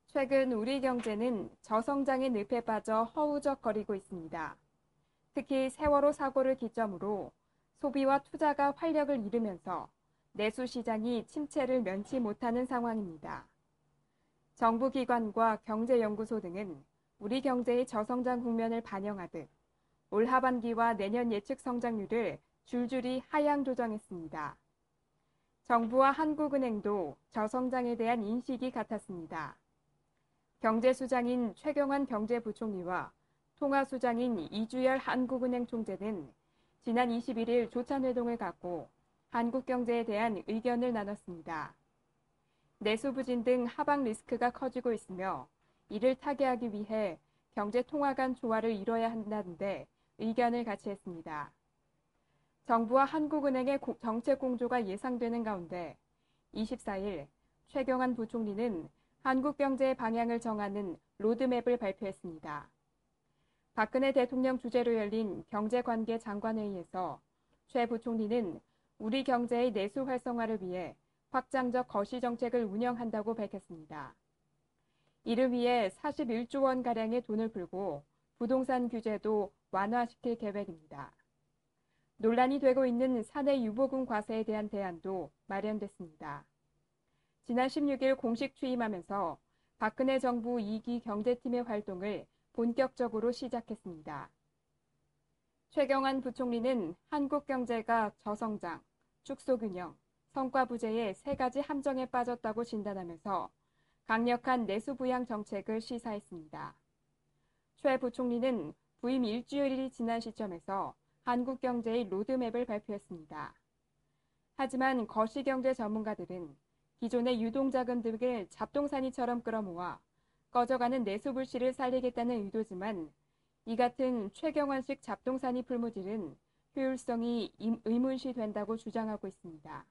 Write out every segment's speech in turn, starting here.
최근 우리 경제는 저성장의 늪에 빠져 허우적거리고 있습니다. 특히 세월호 사고를 기점으로 소비와 투자가 활력을 잃으면서 내수 시장이 침체를 면치 못하는 상황입니다. 정부 기관과 경제연구소 등은 우리 경제의 저성장 국면을 반영하듯 올 하반기와 내년 예측 성장률을 줄줄이 하향 조정했습니다. 정부와 한국은행도 저성장에 대한 인식이 같았습니다. 경제수장인 최경환 경제부총리와 통화수장인 이주열 한국은행 총재는 지난 21일 조찬회동을 갖고 한국 경제에 대한 의견을 나눴습니다. 내수 부진 등 하방 리스크가 커지고 있으며 이를 타개하기 위해 경제 통화 간 조화를 이뤄야 한다는데 의견을 같이 했습니다. 정부와 한국은행의 정책 공조가 예상되는 가운데 24일 최경환 부총리는 한국 경제의 방향을 정하는 로드맵을 발표했습니다. 박근혜 대통령 주재로 열린 경제관계 장관회의에서 최 부총리는 우리 경제의 내수 활성화를 위해 확장적 거시 정책을 운영한다고 밝혔습니다. 이를 위해 41조 원가량의 돈을 풀고 부동산 규제도 완화시킬 계획입니다. 논란이 되고 있는 사내 유보금 과세에 대한 대안도 마련됐습니다. 지난 16일 공식 취임하면서 박근혜 정부 2기 경제팀의 활동을 본격적으로 시작했습니다. 최경환 부총리는 한국 경제가 저성장, 축소균형, 성과부재의 세 가지 함정에 빠졌다고 진단하면서 강력한 내수 부양 정책을 시사했습니다. 최 부총리는 부임 일주일이 지난 시점에서 한국 경제의 로드맵을 발표했습니다. 하지만 거시경제 전문가들은 기존의 유동자금 등을 잡동사니처럼 끌어모아 꺼져가는 내수 불씨를 살리겠다는 의도지만 이 같은 최경환식 잡동사니 풀무질은 효율성이 의문시 된다고 주장하고 있습니다.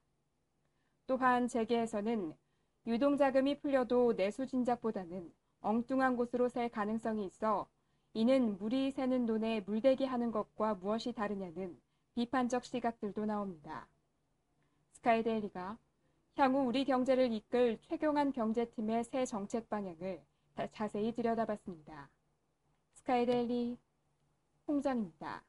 또한 재계에서는 유동자금이 풀려도 내수 진작보다는 엉뚱한 곳으로 셀 가능성이 있어 이는 물이 새는 돈에 물대기 하는 것과 무엇이 다르냐는 비판적 시각들도 나옵니다. 스카이데일리가 향후 우리 경제를 이끌 최경환 경제팀의 새 정책 방향을 자세히 들여다봤습니다. 스카이데일리 홍정입니다.